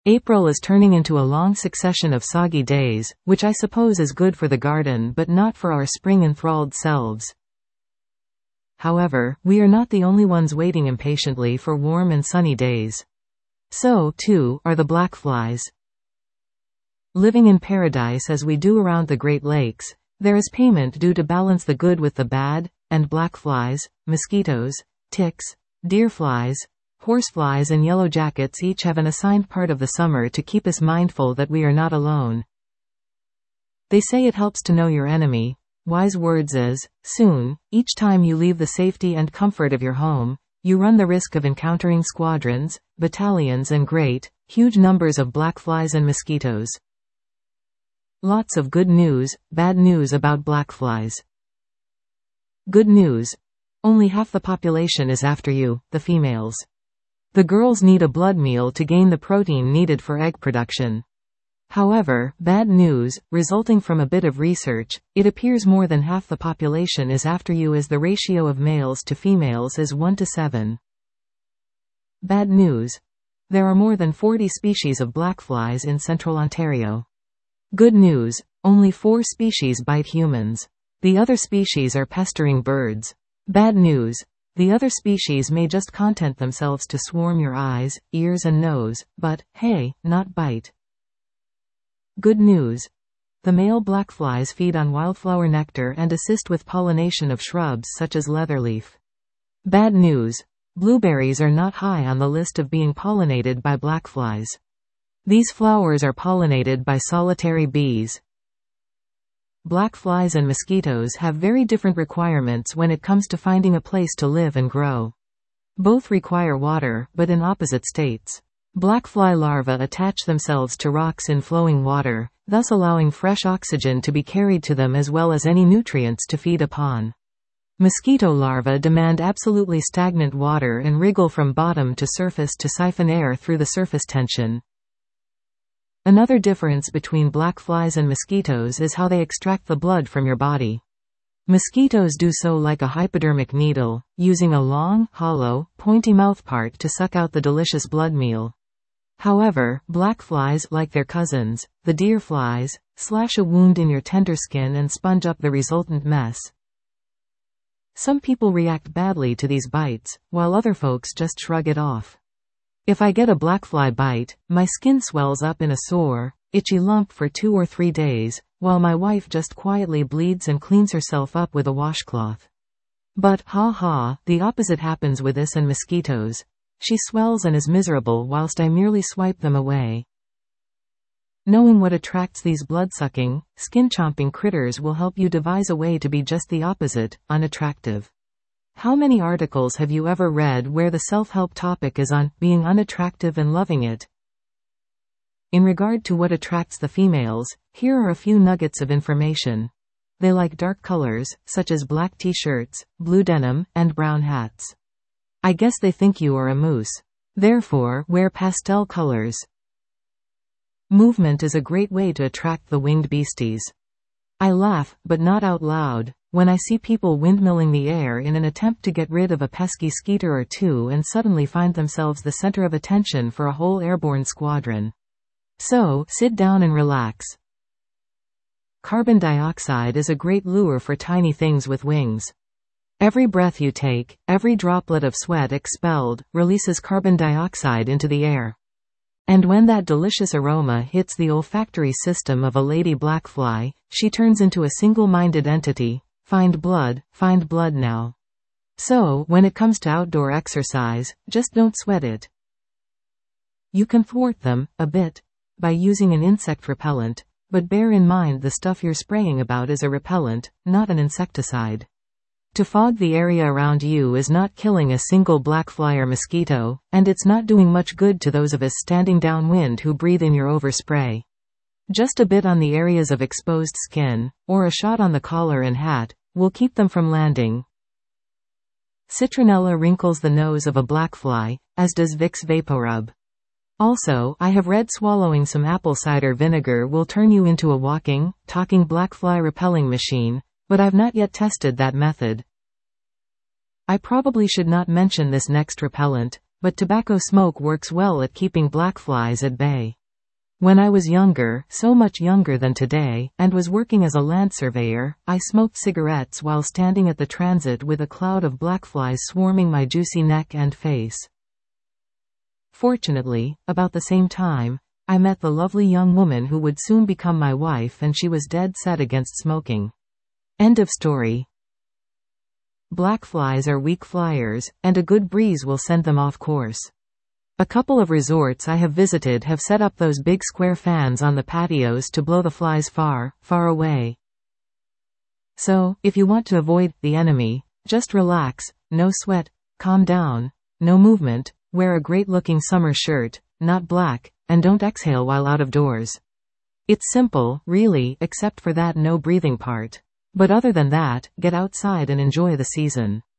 April is turning into a long succession of soggy days, which I suppose is good for the garden but not for our spring-enthralled selves. However, we are not the only ones waiting impatiently for warm and sunny days. So, too, are the black flies. Living in paradise as we do around the Great Lakes, there is payment due to balance the good with the bad, and black flies, mosquitoes, ticks, deer flies, horseflies and yellow jackets each have an assigned part of the summer to keep us mindful that we are not alone. They say it helps to know your enemy. Wise words is, soon, each time you leave the safety and comfort of your home, you run the risk of encountering squadrons, battalions and great, huge numbers of black flies and mosquitoes. Lots of good news, bad news about black flies. Good news. Only half the population is after you, the females. The girls need a blood meal to gain the protein needed for egg production. However, bad news, resulting from a bit of research, it appears more than half the population is after you as the ratio of males to females is 1 to 7. Bad news. There are more than 40 species of black flies in central Ontario. Good news. Only 4 species bite humans. The other species are pestering birds. Bad news. The other species may just content themselves to swarm your eyes, ears and nose, but, hey, not bite. Good news. The male black flies feed on wildflower nectar and assist with pollination of shrubs such as leatherleaf. Bad news. Blueberries are not high on the list of being pollinated by black flies. These flowers are pollinated by solitary bees. Black flies and mosquitoes have very different requirements when it comes to finding a place to live and grow. Both require water, but in opposite states. Black fly larvae attach themselves to rocks in flowing water, thus allowing fresh oxygen to be carried to them as well as any nutrients to feed upon. Mosquito larvae demand absolutely stagnant water and wriggle from bottom to surface to siphon air through the surface tension. Another difference between black flies and mosquitoes is how they extract the blood from your body. Mosquitoes do so like a hypodermic needle, using a long, hollow, pointy mouthpart to suck out the delicious blood meal. However, black flies, like their cousins, the deer flies, slash a wound in your tender skin and sponge up the resultant mess. Some people react badly to these bites, while other folks just shrug it off. If I get a black fly bite, my skin swells up in a sore, itchy lump for 2 or 3 days, while my wife just quietly bleeds and cleans herself up with a washcloth. But, the opposite happens with this and mosquitoes. She swells and is miserable whilst I merely swipe them away. Knowing what attracts these blood-sucking, skin-chomping critters will help you devise a way to be just the opposite, unattractive. How many articles have you ever read where the self-help topic is on being unattractive and loving it? In regard to what attracts the females, here are a few nuggets of information. They like dark colors, such as black t-shirts, blue denim, and brown hats. I guess they think you are a moose. Therefore, wear pastel colors. Movement is a great way to attract the winged beasties. I laugh, but not out loud, when I see people windmilling the air in an attempt to get rid of a pesky skeeter or two and suddenly find themselves the center of attention for a whole airborne squadron. So, sit down and relax. Carbon dioxide is a great lure for tiny things with wings. Every breath you take, every droplet of sweat expelled, releases carbon dioxide into the air. And when that delicious aroma hits the olfactory system of a lady black fly, she turns into a single-minded entity. Find blood now. So, when it comes to outdoor exercise, just don't sweat it. You can thwart them, a bit, by using an insect repellent, but bear in mind the stuff you're spraying about is a repellent, not an insecticide. To fog the area around you is not killing a single black fly or mosquito, and it's not doing much good to those of us standing downwind who breathe in your overspray. Just a bit on the areas of exposed skin, or a shot on the collar and hat, will keep them from landing. Citronella wrinkles the nose of a black fly, as does Vicks VapoRub. Also, I have read swallowing some apple cider vinegar will turn you into a walking, talking black fly repelling machine, but I've not yet tested that method. I probably should not mention this next repellent, but tobacco smoke works well at keeping black flies at bay. When I was younger, so much younger than today, and was working as a land surveyor, I smoked cigarettes while standing at the transit with a cloud of black flies swarming my juicy neck and face. Fortunately, about the same time, I met the lovely young woman who would soon become my wife, and she was dead set against smoking. End of story. Black flies are weak flyers, and a good breeze will send them off course. A couple of resorts I have visited have set up those big square fans on the patios to blow the flies far, far away. So, if you want to avoid the enemy, just relax, no sweat, calm down, no movement, wear a great-looking summer shirt, not black, and don't exhale while out of doors. It's simple, really, except for that no breathing part. But other than that, get outside and enjoy the season.